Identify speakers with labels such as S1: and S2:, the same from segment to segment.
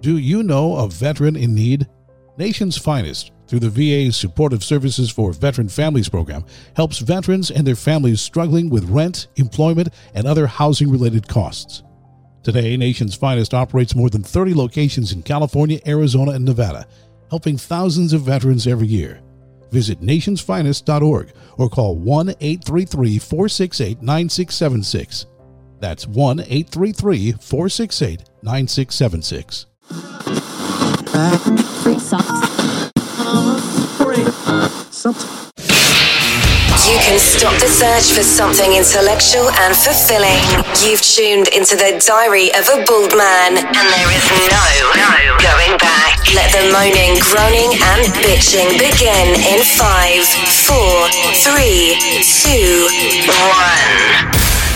S1: Do you know a veteran in need? Nation's Finest, through the VA's Supportive Services for Veteran Families program, helps veterans and their families struggling with rent, employment, and other housing-related costs. Today, Nation's Finest operates more than 30 locations in California, Arizona, and Nevada, helping thousands of veterans every year. Visit nationsfinest.org or call 1-833-468-9676. That's 1-833-468-9676.
S2: You can stop the search for something intellectual and fulfilling. You've tuned into the Diary of a Bald Man, and there is no going back. Let the moaning, groaning, and bitching begin in 5, 4, 3, 2, 1.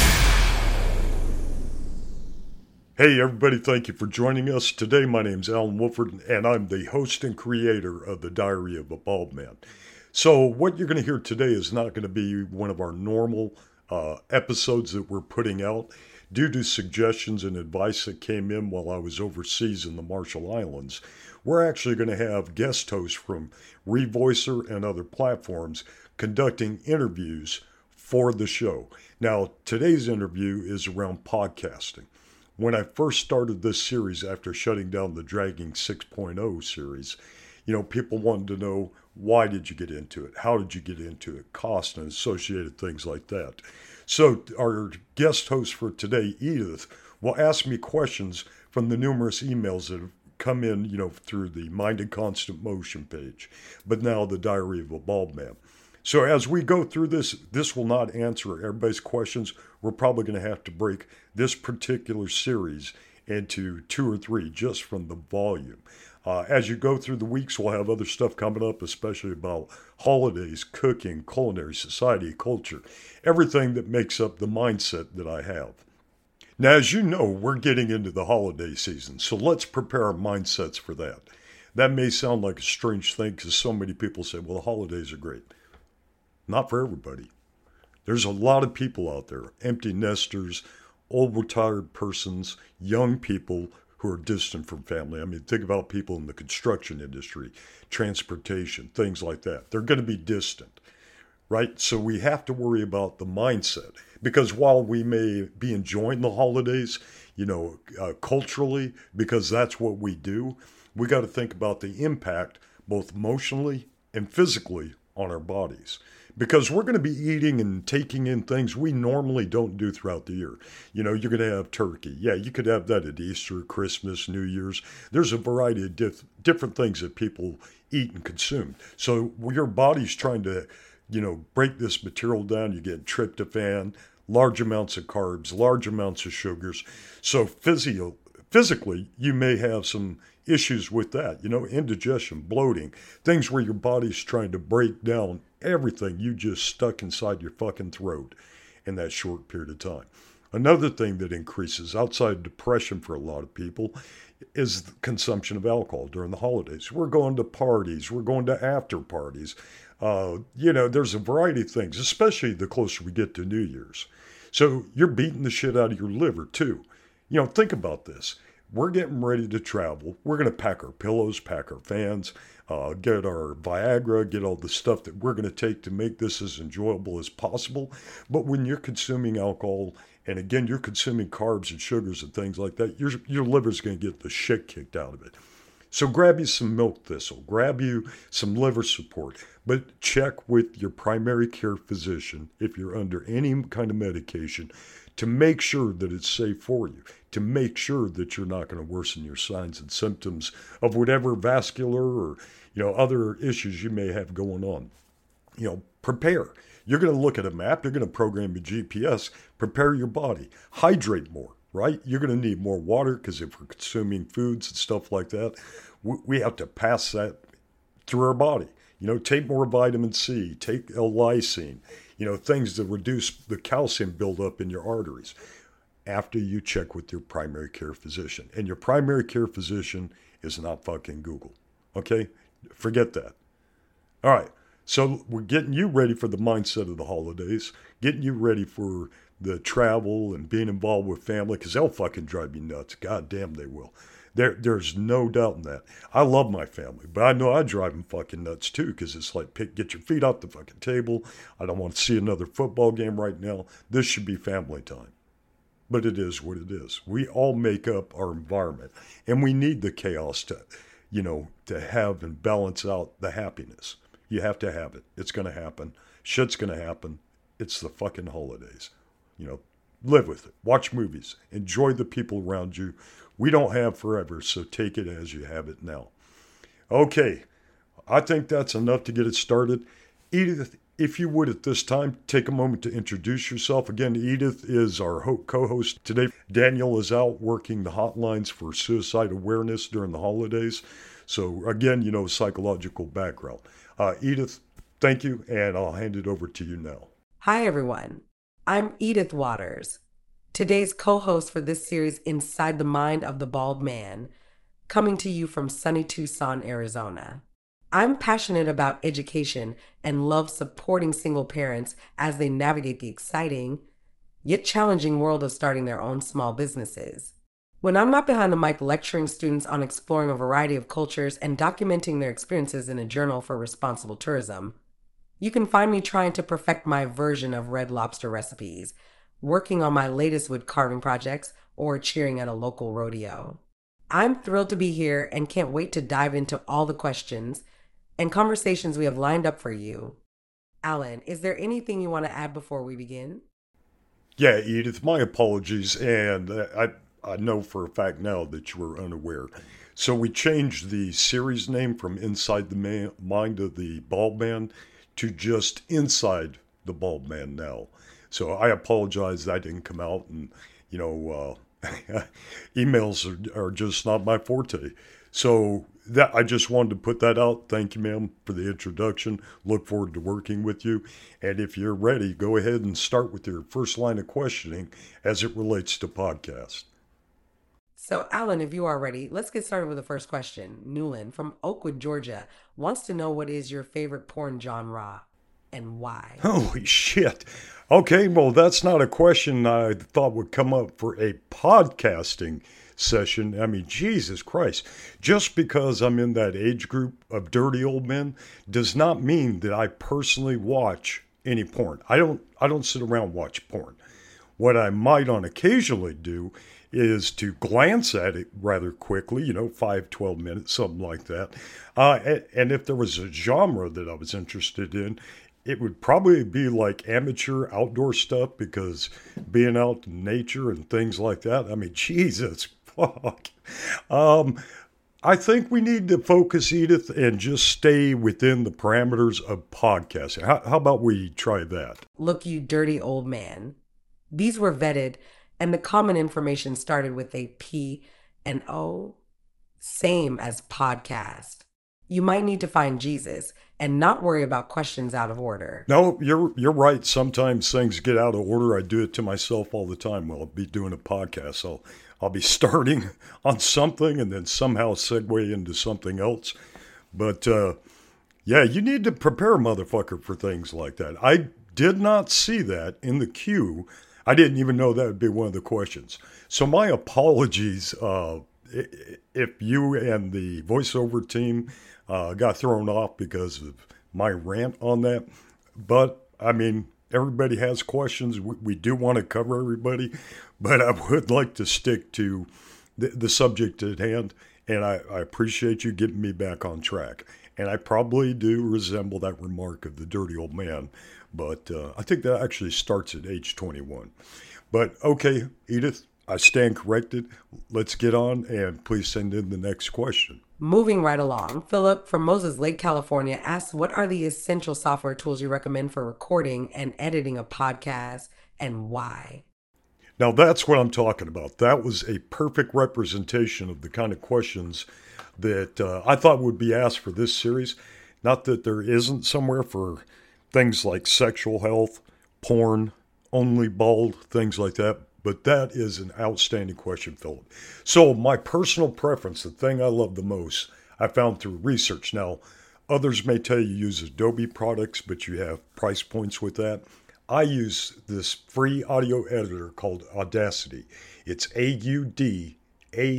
S3: Hey everybody, thank you for joining us. Today my name's Alan Wolford and I'm the host and creator of the Diary of a Bald Man. So what you're going to hear today is not going to be one of our normal episodes that we're putting out. Due to suggestions and advice that came in while I was overseas in the Marshall Islands, we're actually going to have guest hosts from Revoicer and other platforms conducting interviews for the show. Now, today's interview is around podcasting. When I first started this series after shutting down the Dragging 6.0 series, people wanted to know, why did you get into it? How did you get into it? Cost and associated things like that. So our guest host for today, Edith, will ask me questions from the numerous emails that have come in, through the Mind in Constant Motion page, but now the Diary of a Bald Man. So as we go through this will not answer everybody's questions. We're probably going to have to break this particular series into 2 or 3 just from the volume. As you go through the weeks, we'll have other stuff coming up, especially about holidays, cooking, culinary, society, culture, everything that makes up the mindset that I have. Now, as you know, we're getting into the holiday season, so let's prepare our mindsets for that. That may sound like a strange thing because so many people say, well, the holidays are great. Not for everybody. There's a lot of people out there, empty nesters, old retired persons, young people who are distant from family. I mean, think about people in the construction industry, transportation, things like that. They're going to be distant, right? So we have to worry about the mindset, because while we may be enjoying the holidays, culturally, because that's what we do, we got to think about the impact, both emotionally and physically, on our bodies. Because we're going to be eating and taking in things we normally don't do throughout the year. You're going to have turkey. Yeah, you could have that at Easter, Christmas, New Year's. There's a variety of different things that people eat and consume. So your body's trying to, break this material down. You get tryptophan, large amounts of carbs, large amounts of sugars. So physically, you may have some issues with that, indigestion, bloating, things where your body's trying to break down everything you just stuck inside your fucking throat in that short period of time. Another thing that increases outside depression for a lot of people is the consumption of alcohol during the holidays. We're going to parties, we're going to after parties. There's a variety of things, especially the closer we get to New Year's. So you're beating the shit out of your liver too. Think about this. We're getting ready to travel. We're going to pack our pillows, pack our fans, get our Viagra, get all the stuff that we're going to take to make this as enjoyable as possible. But when you're consuming alcohol, and again, you're consuming carbs and sugars and things like that, your liver's going to get the shit kicked out of it. So grab you some milk thistle, grab you some liver support, but check with your primary care physician if you're under any kind of medication to make sure that it's safe for you, to make sure that you're not going to worsen your signs and symptoms of whatever vascular or, other issues you may have going on. Prepare. You're going to look at a map. You're going to program your GPS. Prepare your body. Hydrate more, right? You're going to need more water because if we're consuming foods and stuff like that, we have to pass that through our body. Take more vitamin C, take L-lysine, things to reduce the calcium buildup in your arteries after you check with your primary care physician. And your primary care physician is not fucking Google, okay? Forget that. All right, so we're getting you ready for the mindset of the holidays, getting you ready for the travel and being involved with family, because they'll fucking drive you nuts. God damn, they will. There's no doubt in that. I love my family, but I know I drive them fucking nuts too, because it's like, get your feet off the fucking table. I don't want to see another football game right now. This should be family time. But it is what it is. We all make up our environment, and we need the chaos to have and balance out the happiness. You have to have it. It's going to happen. Shit's going to happen. It's the fucking holidays. Live with it. Watch movies. Enjoy the people around you. We don't have forever, so take it as you have it now. Okay, I think that's enough to get it started. Edith, if you would at this time, take a moment to introduce yourself. Again, Edith is our co-host today. Daniel is out working the hotlines for suicide awareness during the holidays. So again, psychological background. Edith, thank you, and I'll hand it over to you now.
S4: Hi, everyone. I'm Edith Waters, today's co-host for this series, Inside the Mind of the Bald Man, coming to you from sunny Tucson, Arizona. I'm passionate about education and love supporting single parents as they navigate the exciting, yet challenging world of starting their own small businesses. When I'm not behind the mic lecturing students on exploring a variety of cultures and documenting their experiences in a journal for responsible tourism, you can find me trying to perfect my version of Red Lobster recipes, working on my latest wood carving projects, or cheering at a local rodeo. I'm thrilled to be here and can't wait to dive into all the questions and conversations we have lined up for you. Alan, is there anything you want to add before we begin?
S3: Yeah, Edith, my apologies, and I know for a fact now that you were unaware. So we changed the series name from Inside the Mind of the Bald Man to just Inside the Bald Man now. So I apologize that didn't come out, and emails are just not my forte. So that I just wanted to put that out. Thank you, ma'am, for the introduction. Look forward to working with you. And if you're ready, go ahead and start with your first line of questioning as it relates to podcasts.
S4: So, Alan, if you are ready, let's get started with the first question. Newland from Oakwood, Georgia, wants to know what is your favorite porn genre and why?
S3: Holy shit. Okay, well, that's not a question I thought would come up for a podcasting session. I mean, Jesus Christ. Just because I'm in that age group of dirty old men does not mean that I personally watch any porn. I don't sit around and watch porn. What I might on occasionally do is to glance at it rather quickly, 5, 12 minutes, something like that. And if there was a genre that I was interested in, it would probably be like amateur outdoor stuff, because being out in nature and things like that, I mean, Jesus, fuck. I think we need to focus, Edith, and just stay within the parameters of podcasting. How about we try that?
S4: Look, you dirty old man. These were vetted, and the common information started with a P and O, same as podcast. You might need to find Jesus and not worry about questions out of order.
S3: No, you're right. Sometimes things get out of order. I do it to myself all the time. Well, I'll be doing a podcast, so I'll be starting on something and then somehow segue into something else. But yeah, you need to prepare a motherfucker for things like that. I did not see that in the queue. I didn't even know that would be one of the questions. So my apologies if you and the voiceover team got thrown off because of my rant on that. But, I mean, everybody has questions. We do want to cover everybody, but I would like to stick to the subject at hand, and I appreciate you getting me back on track. And I probably do resemble that remark of the dirty old man, but I think that actually starts at age 21. But okay, Edith, I stand corrected. Let's get on, and please send in the next question.
S4: Moving right along, Philip from Moses Lake, California asks, what are the essential software tools you recommend for recording and editing a podcast, and why?
S3: Now that's what I'm talking about. That was a perfect representation of the kind of questions that I thought would be asked for this series. Not that there isn't somewhere for things like sexual health, porn, only bald, things like that. But that is an outstanding question, Philip. So my personal preference, the thing I love the most, I found through research. Now, others may tell you use Adobe products, but you have price points with that. I use this free audio editor called Audacity. It's Audacity.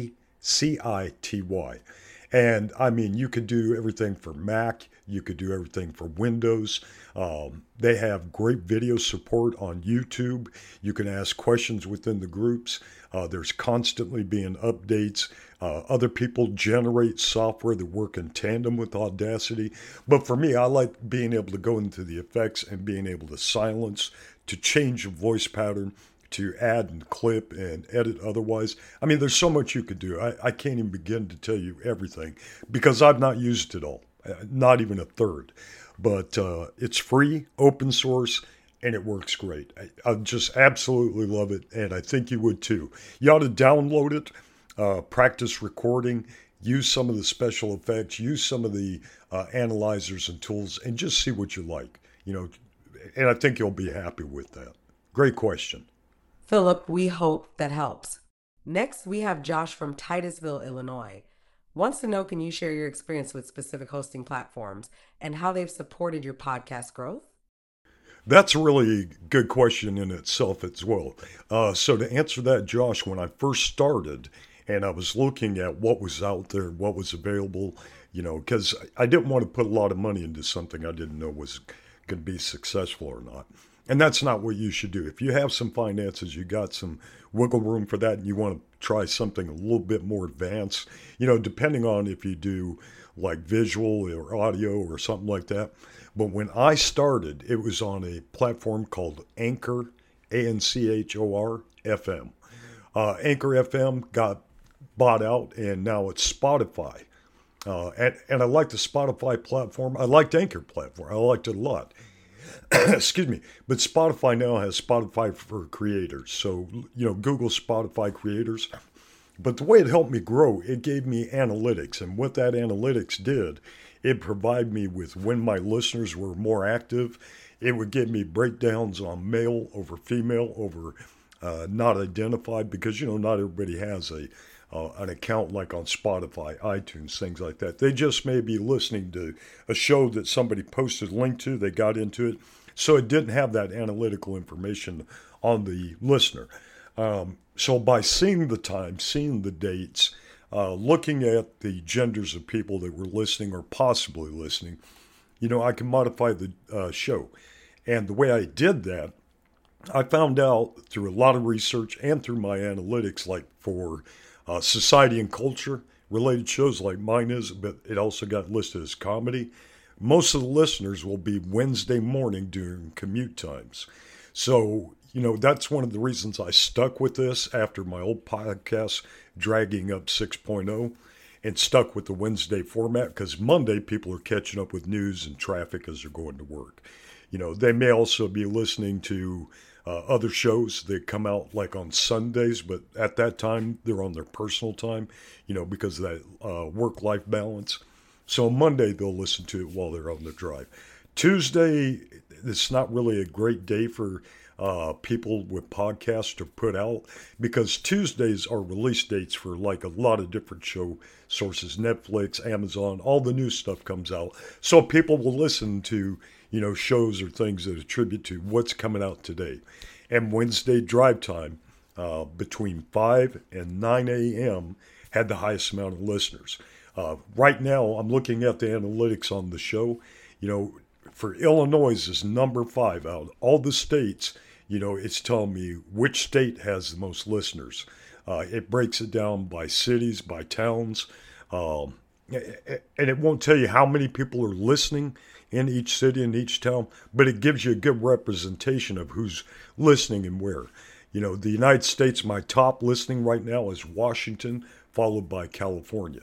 S3: CITY. And I mean, you could do everything for Mac, you could do everything for Windows. They have great video support on YouTube. You can ask questions within the groups. There's constantly being updates. Other people generate software that work in tandem with Audacity. But for me, I like being able to go into the effects and being able to silence, to change the voice pattern, to add and clip and edit otherwise. I mean, there's so much you could do. I can't even begin to tell you everything because I've not used it all, not even a third. But it's free, open source, and it works great. I just absolutely love it, and I think you would too. You ought to download it, practice recording, use some of the special effects, use some of the analyzers and tools, and just see what you like. And I think you'll be happy with that. Great question.
S4: Philip, we hope that helps. Next, we have Josh from Titusville, Illinois. Wants to know, can you share your experience with specific hosting platforms and how they've supported your podcast growth?
S3: That's a really good question in itself as well. So to answer that, Josh, when I first started and I was looking at what was out there, what was available, because I didn't want to put a lot of money into something I didn't know was going to be successful or not. And that's not what you should do. If you have some finances, you got some wiggle room for that, and you want to try something a little bit more advanced, depending on if you do like visual or audio or something like that. But when I started, it was on a platform called Anchor, ANCHOR FM. Anchor FM got bought out, and now it's Spotify. And I like the Spotify platform. I liked Anchor platform. I liked it a lot. Excuse me. But Spotify now has Spotify for creators. So, Google Spotify creators. But the way it helped me grow, it gave me analytics. And what that analytics did, it provided me with when my listeners were more active. It would give me breakdowns on male over female over not identified, because, not everybody has an account like on Spotify, iTunes, things like that. They just may be listening to a show that somebody posted a link to, they got into it. So it didn't have that analytical information on the listener. So by seeing the time, seeing the dates, looking at the genders of people that were listening or possibly listening, I can modify the show. And the way I did that, I found out through a lot of research and through my analytics, like for society and culture related shows like mine is, but it also got listed as comedy. Most of the listeners will be Wednesday morning during commute times. So, that's one of the reasons I stuck with this after my old podcast, Dragging Up 6.0, and stuck with the Wednesday format, because Monday people are catching up with news and traffic as they're going to work. They may also be listening to other shows that come out like on Sundays, but at that time they're on their personal time, because of that work-life balance. So Monday they'll listen to it while they're on the drive. Tuesday, it's not really a great day for people with podcasts to put out, because Tuesdays are release dates for like a lot of different show sources, Netflix, Amazon, all the new stuff comes out. So people will listen to shows or things that attribute to what's coming out today. And Wednesday drive time between 5 and 9 a.m. had the highest amount of listeners. Right now, I'm looking at the analytics on the show. For Illinois is number 5 out of all the states. It's telling me which state has the most listeners. It breaks it down by cities, by towns. And it won't tell you how many people are listening in each city and each town, but it gives you a good representation of who's listening and where. The United States, my top listening right now is Washington, followed by California.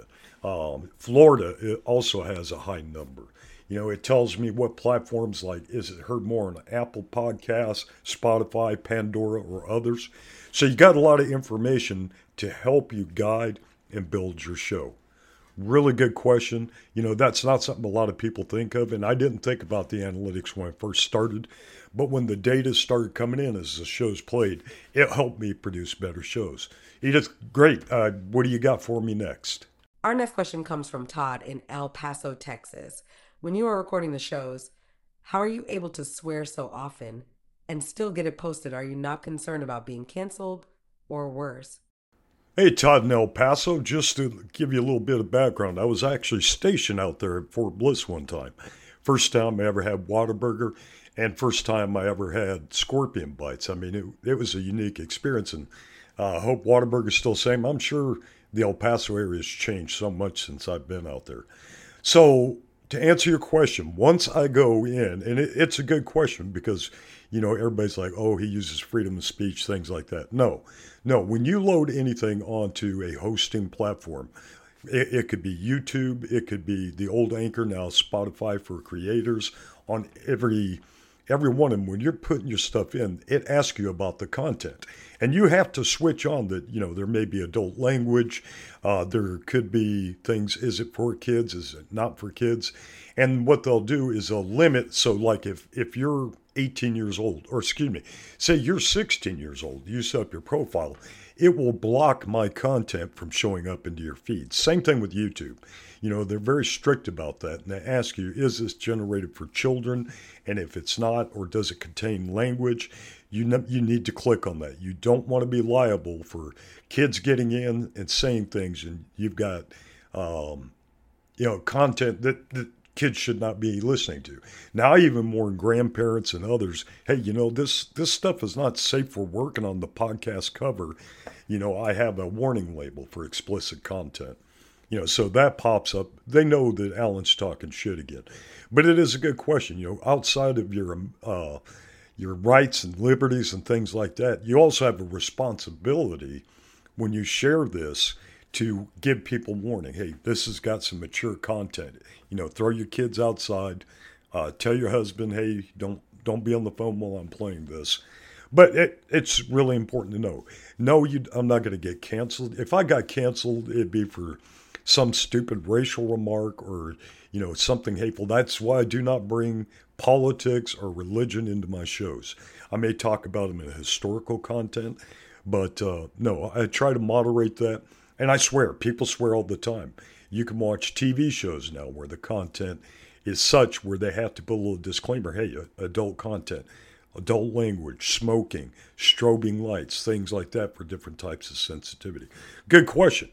S3: Florida also has a high number. It tells me what platforms, like, is it heard more on Apple Podcasts, Spotify, Pandora, or others. So you got a lot of information to help you guide and build your show. Really good question. That's not something a lot of people think of, and I didn't think about the analytics when I first started. But when the data started coming in as the shows played, it helped me produce better shows. Edith, great. What do you got for me next?
S4: Our next question comes from Todd in El Paso, Texas. When you are recording the shows, how are you able to swear so often and still get it posted? Are you not concerned about being canceled or worse?
S3: Hey, Todd in El Paso, just to give you a little bit of background, I was actually stationed out there at Fort Bliss one time. First time I ever had Whataburger, and first time I ever had scorpion bites. I mean, it was a unique experience, and I hope Whataburger's still the same. I'm sure the El Paso area has changed so much since I've been out there. So, to answer your question, once I go in, and it's a good question because, everybody's like, oh, he uses freedom of speech, things like that. No, when you load anything onto a hosting platform, it could be YouTube, it could be the old Anchor, now Spotify for creators. On every one of them, when you're putting your stuff in, it asks you about the content. And you have to switch on that, there may be adult language. There could be things, is it for kids? Is it not for kids? And what they'll do is they'll limit. So like if you're 18 years old, or excuse me, say you're 16 years old, you set up your profile, it will block my content from showing up into your feed. Same thing with YouTube. They're very strict about that. And they ask you, is this generated for children? And if it's not, or does it contain language, you need to click on that. You don't want to be liable for kids getting in and saying things, and you've got, content that kids should not be listening to. Now I even warn grandparents and others, hey, this stuff is not safe for work, and on the podcast cover, I have a warning label for explicit content. So that pops up. They know that Alan's talking shit again. But it is a good question. Outside of your rights and liberties and things like that, you also have a responsibility when you share this to give people warning. Hey, this has got some mature content. Throw your kids outside. Tell your husband, hey, don't be on the phone while I'm playing this. But it's really important to know. No, I'm not going to get canceled. If I got canceled, it'd be for some stupid racial remark or, something hateful. That's why I do not bring politics or religion into my shows. I may talk about them in historical content, but no, I try to moderate that. And I swear, people swear all the time. You can watch TV shows now where the content is such where they have to put a little disclaimer. Hey, adult content, adult language, smoking, strobing lights, things like that for different types of sensitivity. Good question.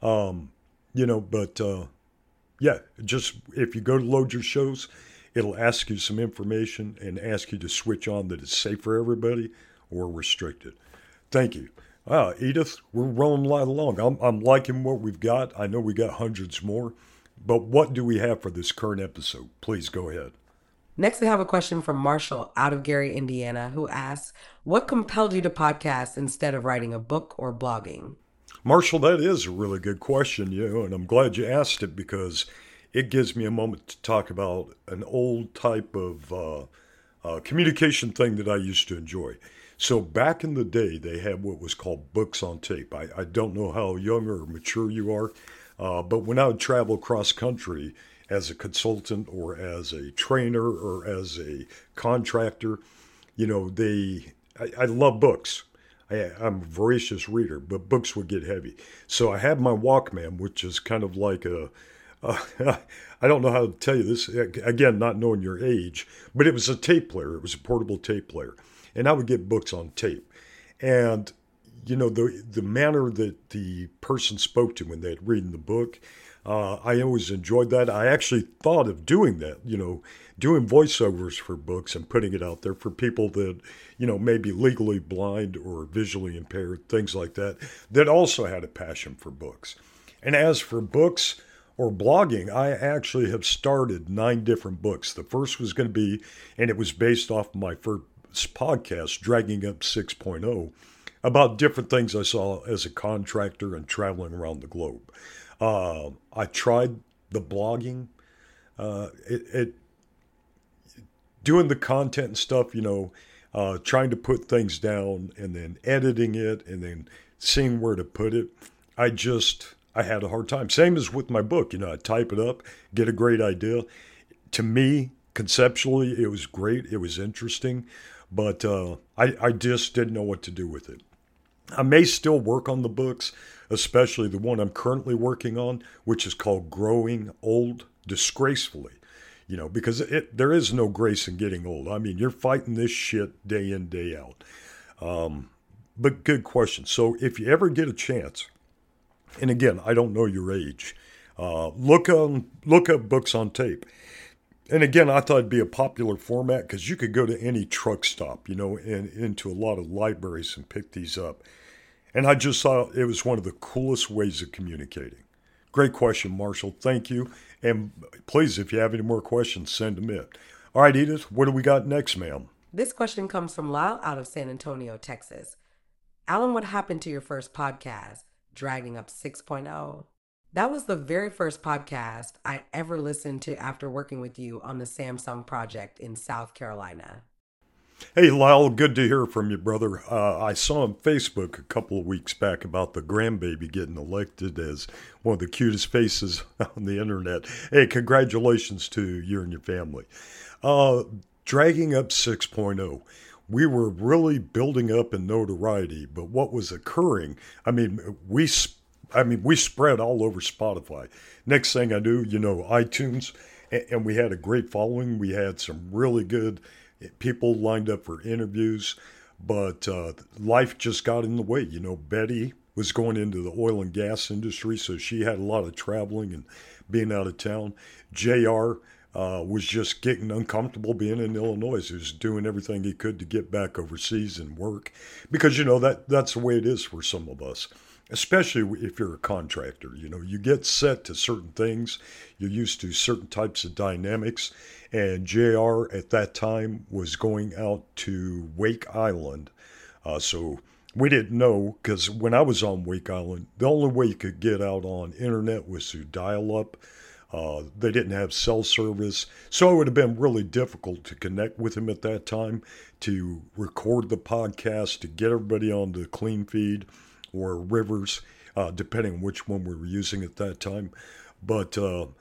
S3: Yeah, just if you go to load your shows, it'll ask you some information and ask you to switch on that it's safe for everybody or restricted. Thank you. Edith, we're rolling right along. I'm liking what we've got. I know we got hundreds more, but what do we have for this current episode? Please go ahead.
S4: Next, we have a question from Marshall out of Gary, Indiana, who asks, what compelled you to podcast instead of writing a book or blogging?
S3: Marshall, that is a really good question, and I'm glad you asked it because it gives me a moment to talk about an old type of communication thing that I used to enjoy. So back in the day, they had what was called books on tape. I don't know how young or mature you are, but when I would travel cross country as a consultant or as a trainer or as a contractor, I love books. I'm a voracious reader, but books would get heavy. So I had my Walkman, which is kind of like I don't know how to tell you this, again, not knowing your age, but it was a tape player. It was a portable tape player. And I would get books on tape. And, the manner that the person spoke to when they'd read the book, I always enjoyed that. I actually thought of doing that, doing voiceovers for books and putting it out there for people that, may be legally blind or visually impaired, things like that, that also had a passion for books. And as for books or blogging, I actually have started 9 different books. The first was going to be, and it was based off my first podcast, Dragging Up 6.0, about different things I saw as a contractor and traveling around the globe. I tried the blogging, doing the content and stuff, trying to put things down and then editing it and then seeing where to put it. I had a hard time. Same as with my book, I type it up, get a great idea. To me, conceptually, it was great. It was interesting, but I just didn't know what to do with it. I may still work on the books, especially the one I'm currently working on, which is called Growing Old Disgracefully, because there is no grace in getting old. I mean, you're fighting this shit day in, day out. But good question. So if you ever get a chance, And again, I don't know your age. Look up books on tape. And again, I thought it'd be a popular format because you could go to any truck stop, and into a lot of libraries and pick these up. And I just thought it was one of the coolest ways of communicating. Great question, Marshall. Thank you. And please, if you have any more questions, send them in. All right, Edith, what do we got next, ma'am?
S4: This question comes from Lyle out of San Antonio, Texas. Alan, what happened to your first podcast, Dragging Up 6.0? That was the very first podcast I ever listened to after working with you on the Samsung project in South Carolina.
S3: Hey, Lyle, good to hear from you, brother. I saw on Facebook a couple of weeks back about the grandbaby getting elected as one of the cutest faces on the internet. Hey, congratulations to you and your family. Dragging Up 6.0. We were really building up in notoriety, but what was occurring, we spread all over Spotify. Next thing I knew, iTunes, and we had a great following. We had some really good people lined up for interviews, but life just got in the way. Betty was going into the oil and gas industry, so she had a lot of traveling and being out of town. JR was just getting uncomfortable being in Illinois. He was doing everything he could to get back overseas and work because, that's the way it is for some of us, especially if you're a contractor. You get set to certain things. You're used to certain types of dynamics. And JR at that time was going out to Wake Island. So we didn't know, because when I was on Wake Island, the only way you could get out on internet was through dial-up. They didn't have cell service, so it would have been really difficult to connect with him at that time, to record the podcast, to get everybody on the Clean Feed or Rivers, depending on which one we were using at that time. But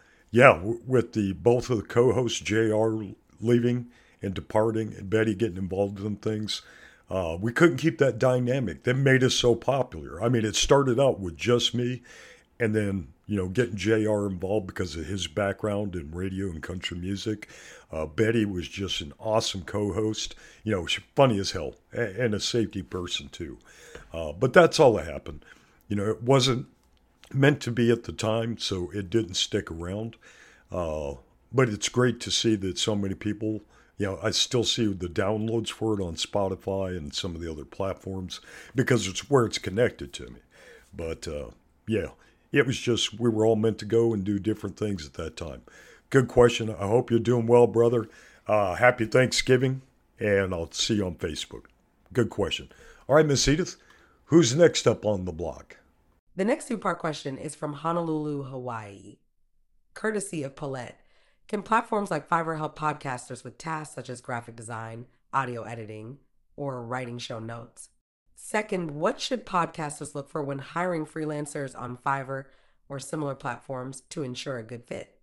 S3: with both of the co-hosts, JR leaving and departing, and Betty getting involved in things, we couldn't keep that dynamic. That made us so popular. It started out with just me, and then getting JR involved because of his background in radio and country music. Betty was just an awesome co-host. She's funny as hell and a safety person too. But that's all that happened. It wasn't meant to be at the time, so it didn't stick around. But it's great to see that so many people, I still see the downloads for it on Spotify and some of the other platforms because it's where it's connected to me. But it was just, we were all meant to go and do different things at that time. Good question. I hope you're doing well, brother. Happy Thanksgiving, and I'll see you on Facebook. Good question. All right, Miss Edith, who's next up on the block?
S4: The next two-part question is from Honolulu, Hawaii. Courtesy of Paulette. Can platforms like Fiverr help podcasters with tasks such as graphic design, audio editing, or writing show notes? Second, what should podcasters look for when hiring freelancers on Fiverr or similar platforms to ensure a good fit?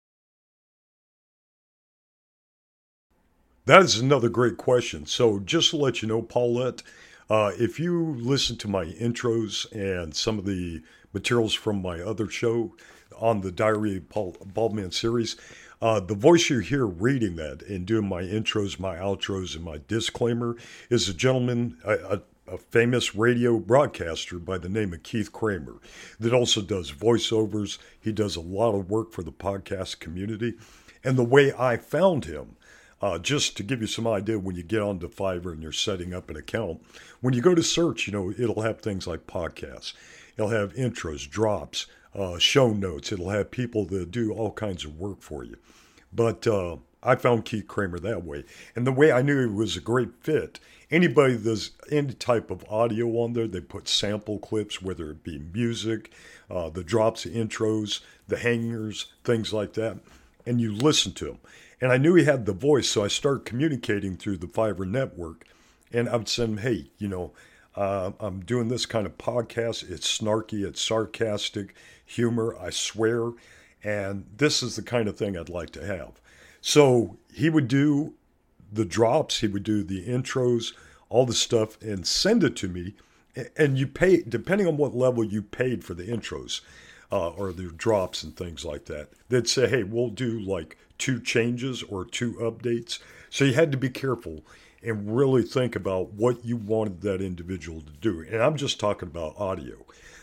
S3: That is another great question. So just to let you know, Paulette, if you listen to my intros and some of the materials from my other show on the Diary of Baldman series, the voice you hear reading that and doing my intros, my outros, and my disclaimer is a gentleman, a famous radio broadcaster by the name of Keith Kramer that also does voiceovers. He does a lot of work for the podcast community. And the way I found him, just to give you some idea, when you get onto Fiverr and you're setting up an account, when you go to search, it'll have things like podcasts. It'll have intros, drops, show notes. It'll have people that do all kinds of work for you. But I found Keith Kramer that way. And the way I knew he was a great fit, anybody that does any type of audio on there, they put sample clips, whether it be music, the drops, the intros, the hangers, things like that, and you listen to them. And I knew he had the voice, so I started communicating through the Fiverr network, and I would send him, hey, I'm doing this kind of podcast. It's snarky, it's sarcastic, humor, I swear, and this is the kind of thing I'd like to have. So he would do the drops, he would do the intros, all the stuff, and send it to me. And you pay, depending on what level you paid for the intros or the drops and things like that. They'd say, hey, we'll do like 2 changes or 2 updates. So you had to be careful and really think about what you wanted that individual to do. And I'm just talking about audio.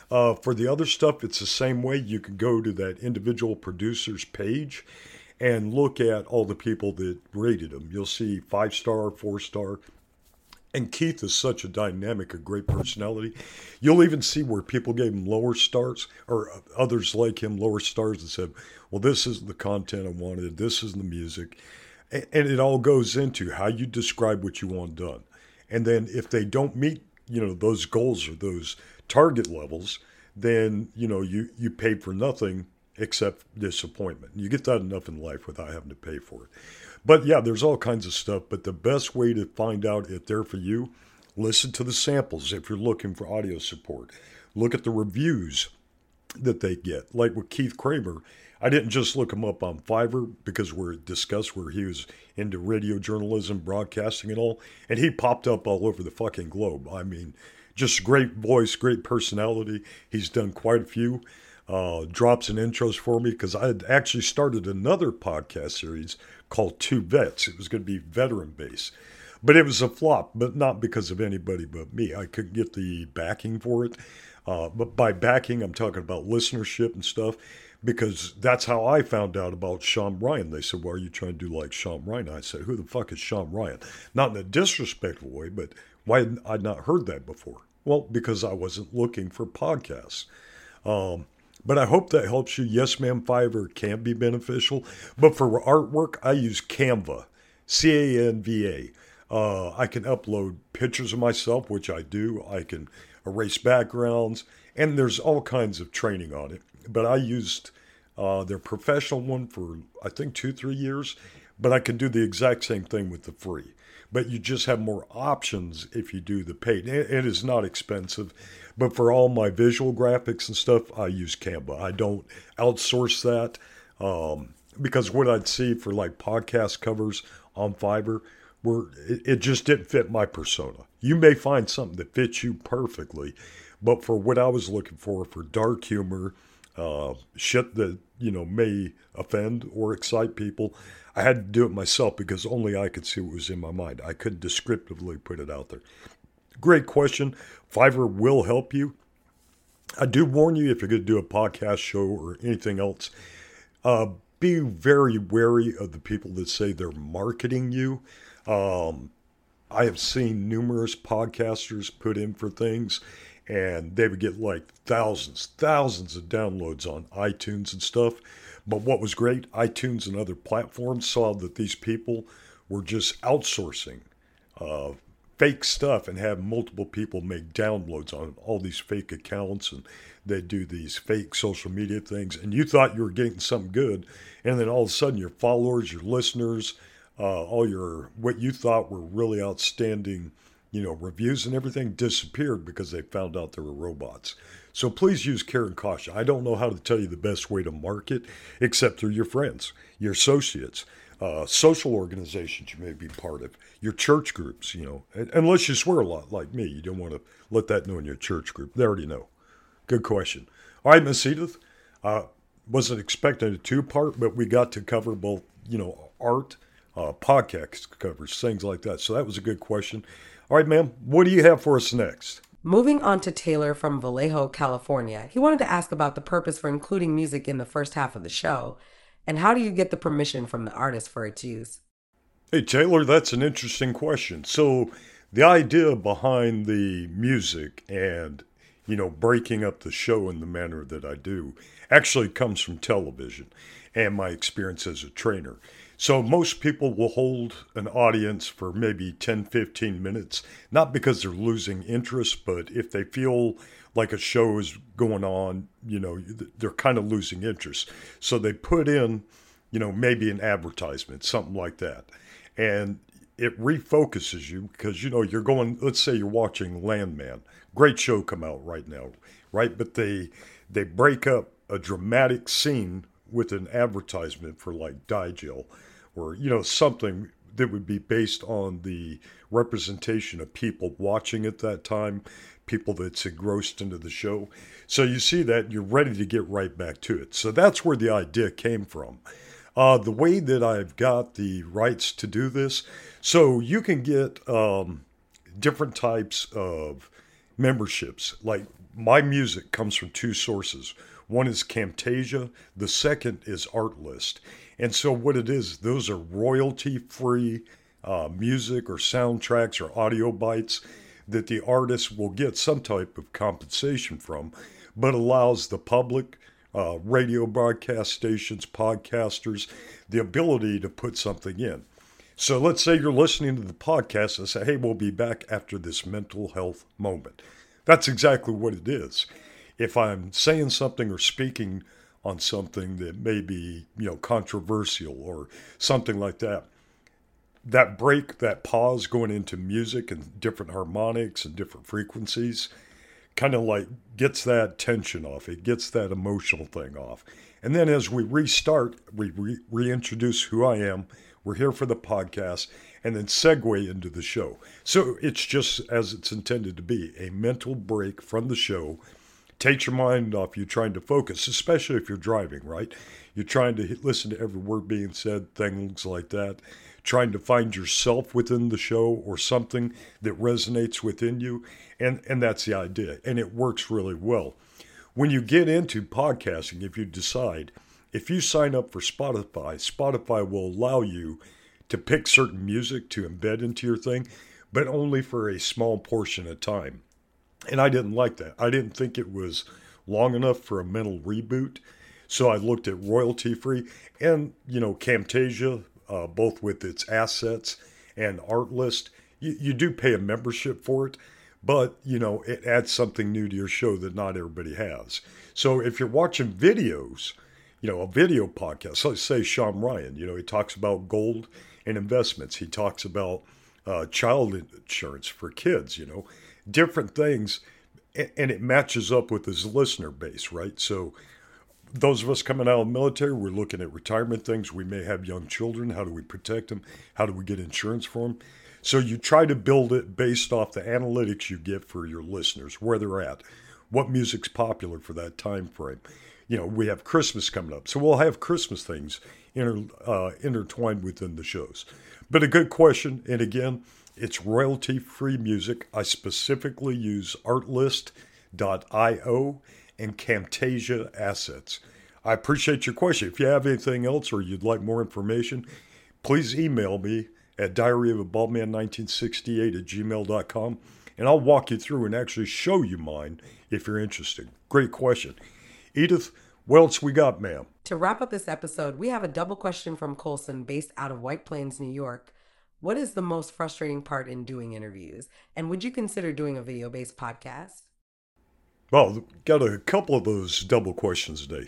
S3: For the other stuff, it's the same way. You can go to that individual producer's page and look at all the people that rated them. You'll see 5-star, 4-star. And Keith is such a dynamic, a great personality. You'll even see where people gave him lower stars, or others like him lower stars, and said, well, this is the content I wanted, this is the music. And it all goes into how you describe what you want done. And then if they don't meet, those goals or those target levels, then, you paid for nothing except disappointment. You get that enough in life without having to pay for it. But yeah, there's all kinds of stuff. But the best way to find out if they're for you, listen to the samples if you're looking for audio support. Look at the reviews that they get. Like with Keith Kramer, I didn't just look him up on Fiverr because we discussed where he was into radio journalism, broadcasting and all. And he popped up all over the fucking globe. I mean, just great voice, great personality. He's done quite a few drops and intros for me because I had actually started another podcast series called Two Vets. It was going to be veteran based, but it was a flop, but not because of anybody but me. I couldn't get the backing for it. But by backing, I'm talking about listenership and stuff, because that's how I found out about Sean Ryan. They said, well, are you trying to do like Sean Ryan? I said, who the fuck is Sean Ryan? Not in a disrespectful way, but why had I not heard that before? Well, because I wasn't looking for podcasts. But I hope that helps you. Yes, ma'am, Fiverr can be beneficial. But for artwork, I use Canva, Canva. I can upload pictures of myself, which I do. I can erase backgrounds, and there's all kinds of training on it. But I used their professional one for, I think, 2-3 years. But I can do the exact same thing with the free. But you just have more options if you do the paid. It is not expensive. But for all my visual graphics and stuff, I use Canva. I don't outsource that because what I'd see for like podcast covers on Fiverr, it just didn't fit my persona. You may find something that fits you perfectly, but for what I was looking for dark humor, shit that, may offend or excite people, I had to do it myself because only I could see what was in my mind. I couldn't descriptively put it out there. Great question. Fiverr will help you. I do warn you, if you're going to do a podcast show or anything else, be very wary of the people that say they're marketing you. I have seen numerous podcasters put in for things, and they would get like thousands of downloads on iTunes and stuff. But what was great, iTunes and other platforms saw that these people were just outsourcing fake stuff and have multiple people make downloads on all these fake accounts, and they do these fake social media things, and you thought you were getting something good, and then all of a sudden your followers, your listeners, all your what you thought were really outstanding, reviews and everything disappeared because they found out they were robots. So please use care and caution. I don't know how to tell you the best way to market except through your friends, your associates, social organizations you may be part of, your church groups, unless you swear a lot like me. You don't want to let that know in your church group. They already know. Good question. All right, Miss Edith, wasn't expecting a 2-part, but we got to cover both, art, podcast covers, things like that. So that was a good question. All right, ma'am, what do you have for us next?
S4: Moving on to Taylor from Vallejo, California. He wanted to ask about the purpose for including music in the first half of the show, and how do you get the permission from the artist for its use?
S3: Hey, Taylor, that's an interesting question. So the idea behind the music and, breaking up the show in the manner that I do actually comes from television and my experience as a trainer. So most people will hold an audience for maybe 10, 15 minutes, not because they're losing interest, but if they feel like a show is going on, they're kind of losing interest. So they put in, maybe an advertisement, something like that. And it refocuses you because, you're going, let's say you're watching Landman. Great show come out right now, right? But they break up a dramatic scene with an advertisement for like Digel or, something that would be based on the representation of people watching at that time, people that's engrossed into the show. So you see that, you're ready to get right back to it. So that's where the idea came from. The way that I've got the rights to do this, so you can get different types of memberships. Like my music comes from two sources. One is Camtasia. The second is Artlist. And so what it is, those are royalty-free music or soundtracks or audio bites that the artist will get some type of compensation from, but allows the public, radio broadcast stations, podcasters, the ability to put something in. So let's say you're listening to the podcast and say, hey, we'll be back after this mental health moment. That's exactly what it is. If I'm saying something or speaking on something that may be, controversial or something like that, that break, that pause going into music and different harmonics and different frequencies kind of like gets that tension off. It gets that emotional thing off. And then as we restart, we reintroduce who I am. We're here for the podcast and then segue into the show. So it's just as it's intended to be, a mental break from the show. Takes your mind off you trying to focus, especially if you're driving, right? You're trying to listen to every word being said, things like that. Trying to find yourself within the show or something that resonates within you. And that's the idea. And it works really well. When you get into podcasting, if you decide, if you sign up for Spotify, Spotify will allow you to pick certain music to embed into your thing, but only for a small portion of time. And I didn't like that. I didn't think it was long enough for a mental reboot. So I looked at royalty-free and, Camtasia, both with its assets and Artlist. You do pay a membership for it, but, it adds something new to your show that not everybody has. So if you're watching videos, a video podcast, let's say Sean Ryan, he talks about gold and investments. He talks about child insurance for kids, different things, and it matches up with his listener base, right? So those of us coming out of the military, we're looking at retirement things. We may have young children. How do we protect them? How do we get insurance for them? So you try to build it based off the analytics you get for your listeners, where they're at, what music's popular for that time frame. We have Christmas coming up, so we'll have Christmas things intertwined within the shows. But a good question, and again, it's royalty-free music. I specifically use Artlist.io and Camtasia assets. I appreciate your question. If you have anything else or you'd like more information, please email me at diaryofabaldman1968@gmail.com, and I'll walk you through and actually show you mine if you're interested. Great question. Edith, what else we got, ma'am?
S4: To wrap up this episode, we have a double question from Colson based out of White Plains, New York. What is the most frustrating part in doing interviews? And would you consider doing a video-based podcast?
S3: Well, got a couple of those double questions today.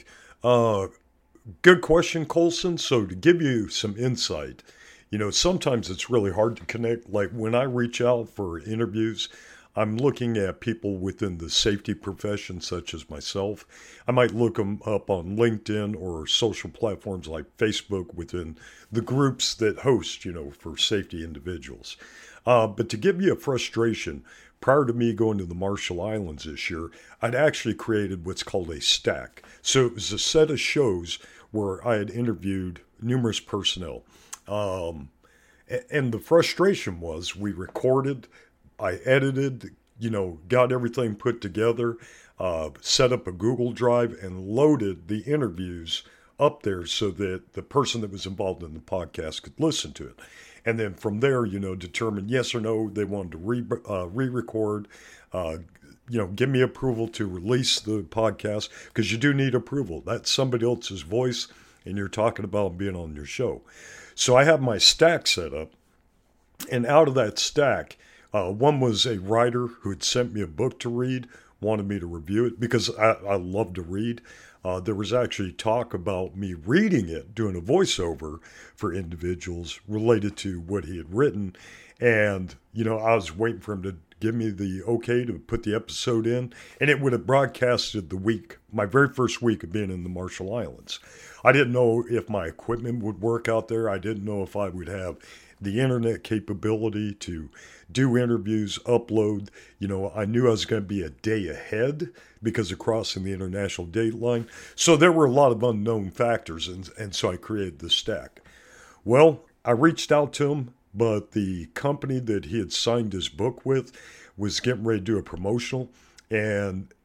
S3: Good question, Colson. So to give you some insight, sometimes it's really hard to connect. Like when I reach out for interviews, I'm looking at people within the safety profession, such as myself. I might look them up on LinkedIn or social platforms like Facebook within the groups that host, for safety individuals. But to give you a frustration, prior to me going to the Marshall Islands this year, I'd actually created what's called a stack. So it was a set of shows where I had interviewed numerous personnel. And the frustration was we recorded, I edited, got everything put together, set up a Google Drive and loaded the interviews up there so that the person that was involved in the podcast could listen to it. And then from there, determine yes or no, they wanted to re-record, give me approval to release the podcast, because you do need approval. That's somebody else's voice, and you're talking about being on your show. So I have my stack set up, and out of that stack, one was a writer who had sent me a book to read, wanted me to review it, because I love to read. There was actually talk about me reading it, doing a voiceover for individuals related to what he had written. And, I was waiting for him to give me the okay to put the episode in. And it would have broadcasted my very first week of being in the Marshall Islands. I didn't know if my equipment would work out there. I didn't know if I would have the internet capability to do interviews, upload. I knew I was going to be a day ahead because of crossing the international date line. So there were a lot of unknown factors, and so I created the stack. Well, I reached out to him, but the company that he had signed his book with was getting ready to do a promotional, and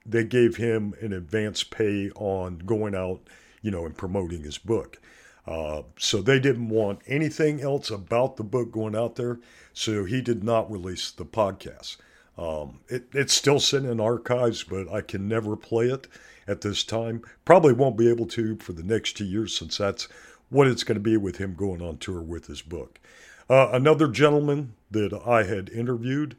S3: they gave him an advance pay on going out, and promoting his book. So they didn't want anything else about the book going out there. So he did not release the podcast. It's still sitting in archives, but I can never play it at this time. Probably won't be able to for the next 2 years, since that's what it's going to be with him going on tour with his book. Another gentleman that I had interviewed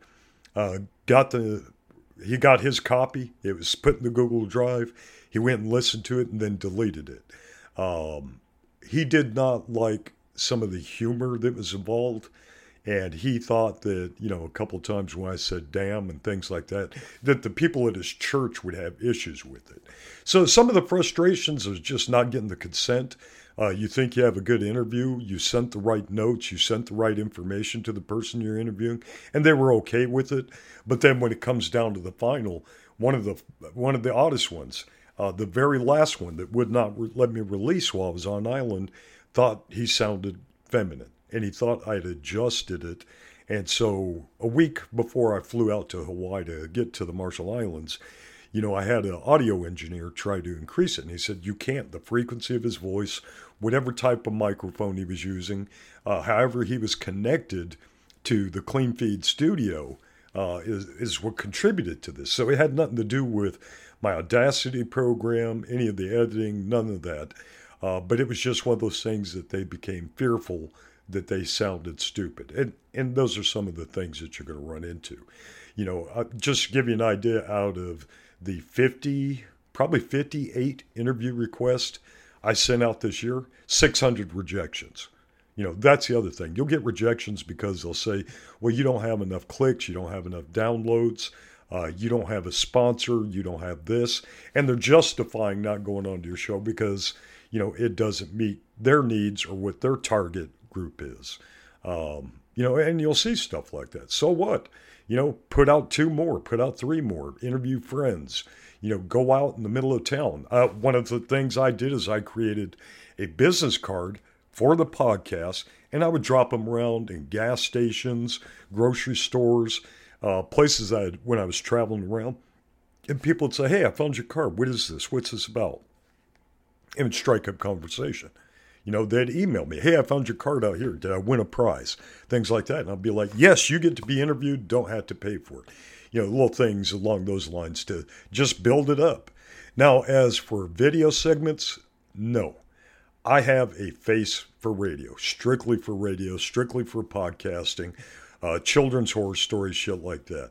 S3: he got his copy. It was put in the Google Drive. He went and listened to it and then deleted it. He did not like some of the humor that was involved. And he thought that, a couple of times when I said damn and things like that, that the people at his church would have issues with it. So some of the frustrations is just not getting the consent. You think you have a good interview, you sent the right notes, you sent the right information to the person you're interviewing, and they were okay with it. But then when it comes down to the final, one of the oddest ones, the very last one that would not let me release while I was on island, thought he sounded feminine. And he thought I'd adjusted it. And so a week before I flew out to Hawaii to get to the Marshall Islands, I had an audio engineer try to increase it. And he said, you can't. The frequency of his voice, whatever type of microphone he was using, however he was connected to the Clean Feed studio is what contributed to this. So it had nothing to do with my Audacity program, any of the editing, none of that. But it was just one of those things that they became fearful that they sounded stupid. And those are some of the things that you're going to run into. Just to give you an idea, out of the 58 interview requests I sent out this year, 600 rejections. That's the other thing. You'll get rejections because they'll say, well, you don't have enough clicks, you don't have enough downloads, you don't have a sponsor, you don't have this. And they're justifying not going onto your show because, it doesn't meet their needs or what their target group is. And you'll see stuff like that. So what? Put out 2 more, put out 3 more, interview friends, go out in the middle of town. One of the things I did is I created a business card for the podcast, and I would drop them around in gas stations, grocery stores, places when I was traveling around. And people would say, hey, I found your card. What is this? What's this about? And it'd strike up conversation. They'd email me, hey, I found your card out here. Did I win a prize? Things like that. And I'd be like, yes, you get to be interviewed. Don't have to pay for it. Little things along those lines to just build it up. Now, as for video segments, no. I have a face for radio, strictly for podcasting, children's horror stories, shit like that.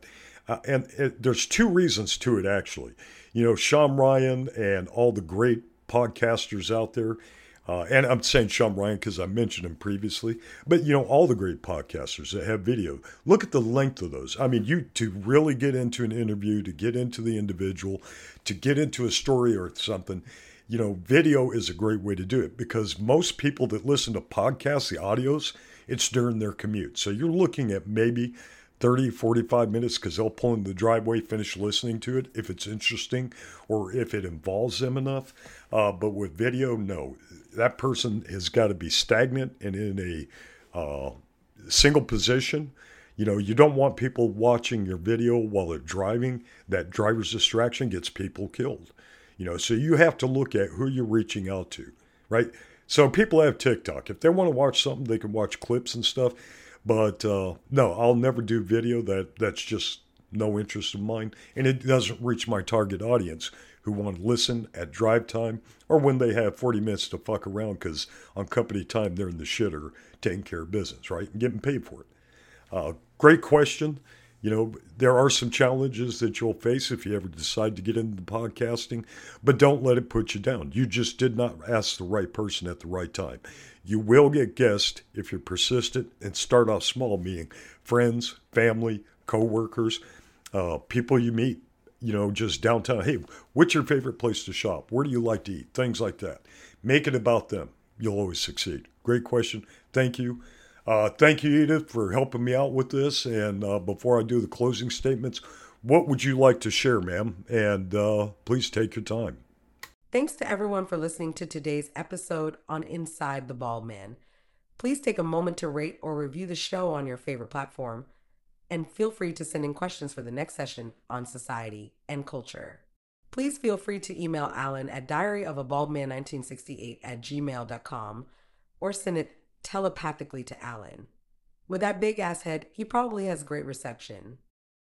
S3: There's 2 reasons to it, actually. Sean Ryan and all the great podcasters out there, and I'm saying Sean Ryan because I mentioned him previously, but all the great podcasters that have video, look at the length of those. I mean, to really get into an interview, to get into the individual, to get into a story or something, video is a great way to do it because most people that listen to podcasts, the audios, it's during their commute. So you're looking at maybe 30, 45 minutes because they'll pull in the driveway, finish listening to it if it's interesting or if it involves them enough. But with video, no. That person has got to be stagnant and in a single position. You don't want people watching your video while they're driving. That driver's distraction gets people killed. So you have to look at who you're reaching out to, right? So people have TikTok. If they want to watch something, they can watch clips and stuff. But no, I'll never do video. That's just no interest of mine. And it doesn't reach my target audience who want to listen at drive time or when they have 40 minutes to fuck around because on company time, they're in the shitter taking care of business, right? And getting paid for it. Great question. There are some challenges that you'll face if you ever decide to get into podcasting, but don't let it put you down. You just did not ask the right person at the right time. You will get guests if you're persistent and start off small, meaning friends, family, coworkers, people you meet, just downtown. Hey, what's your favorite place to shop? Where do you like to eat? Things like that. Make it about them. You'll always succeed. Great question. Thank you. Thank you, Edith, for helping me out with this. And before I do the closing statements, what would you like to share, ma'am? And please take your time.
S4: Thanks to everyone for listening to today's episode on Inside the Bald Man. Please take a moment to rate or review the show on your favorite platform. And feel free to send in questions for the next session on society and culture. please feel free to email Alan at diaryofabaldman1968@gmail.com or send it telepathically to Alan. With that big ass head, he probably has great reception.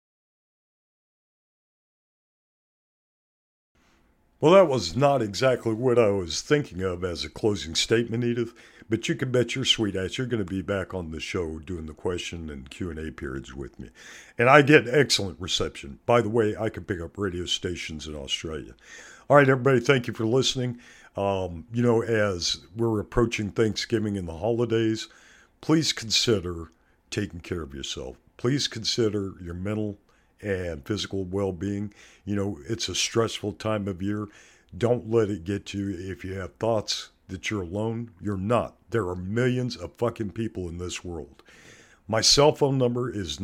S3: Well, that was not exactly what I was thinking of as a closing statement, Edith, but you can bet your sweet ass you're going to be back on the show doing the question and Q&A periods with me. And I get excellent reception. By the way, I can pick up radio stations in Australia. All right, everybody, thank you for listening. As we're approaching Thanksgiving and the holidays, please consider taking care of yourself. Please consider your mental and physical well-being. It's a stressful time of year. Don't let it get to you. If you have thoughts that you're alone, you're not. There are millions of fucking people in this world. My cell phone number is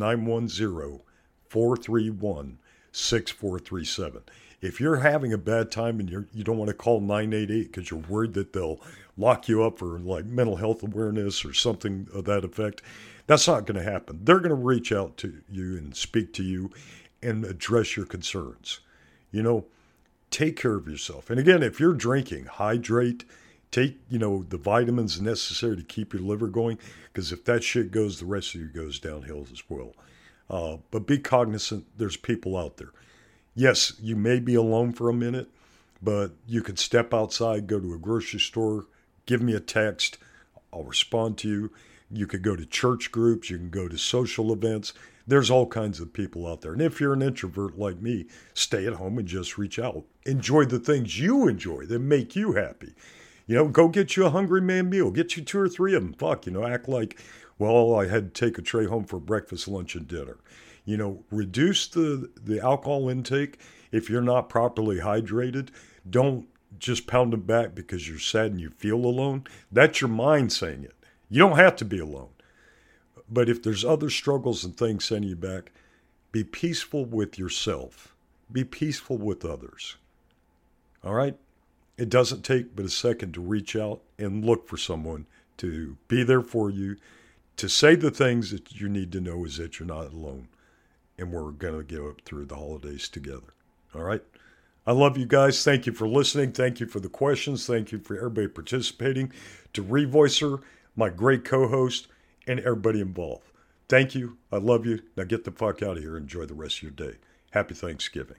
S3: 910-431-6437. If you're having a bad time and you don't want to call 988 because you're worried that they'll lock you up for like mental health awareness or something of that effect, that's not going to happen. They're going to reach out to you and speak to you and address your concerns. Take care of yourself. And again, if you're drinking, hydrate, take, the vitamins necessary to keep your liver going, because if that shit goes, the rest of you goes downhill as well. But be cognizant, there's people out there. Yes, you may be alone for a minute, but you could step outside, go to a grocery store, give me a text, I'll respond to you. You could go to church groups, you can go to social events. There's all kinds of people out there. And if you're an introvert like me, stay at home and just reach out. Enjoy the things you enjoy that make you happy. Go get you a Hungry Man meal. Get you 2 or 3 of them. Act like, well, I had to take a tray home for breakfast, lunch, and dinner. Reduce the alcohol intake. If you're not properly hydrated, don't just pound them back because you're sad and you feel alone. That's your mind saying it. You don't have to be alone. But if there's other struggles and things sending you back, be peaceful with yourself. Be peaceful with others. All right? It doesn't take but a second to reach out and look for someone to be there for you, to say the things that you need to know is that you're not alone. And we're going to get up through the holidays together. All right? I love you guys. Thank you for listening. Thank you for the questions. Thank you for everybody participating. To Revoicer, my great co-host, and everybody involved. Thank you. I love you. Now get the fuck out of here and enjoy the rest of your day. Happy Thanksgiving.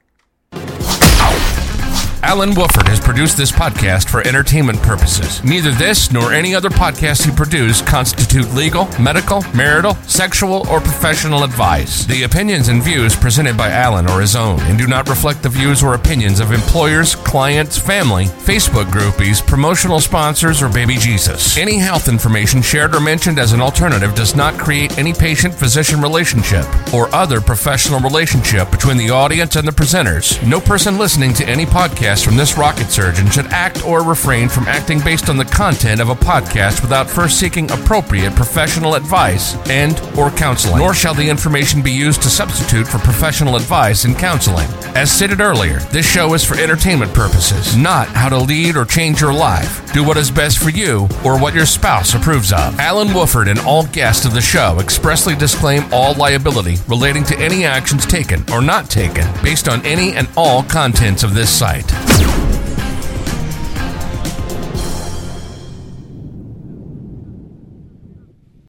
S5: Alan Wolford has produced this podcast for entertainment purposes. Neither this nor any other podcast he produced constitute legal, medical, marital, sexual, or professional advice. The opinions and views presented by Alan are his own and do not reflect the views or opinions of employers, clients, family, Facebook groupies, promotional sponsors, or baby Jesus. Any health information shared or mentioned as an alternative does not create any patient-physician relationship or other professional relationship between the audience and the presenters. No person listening to any podcast from this rocket surgeon should act or refrain from acting based on the content of a podcast without first seeking appropriate professional advice and or counseling, nor shall the information be used to substitute for professional advice and counseling. As stated earlier, this show is for entertainment purposes, not how to lead or change your life. Do what is best for you or what your spouse approves of. Alan Wolford and all guests of the show expressly disclaim all liability relating to any actions taken or not taken based on any and all contents of this site.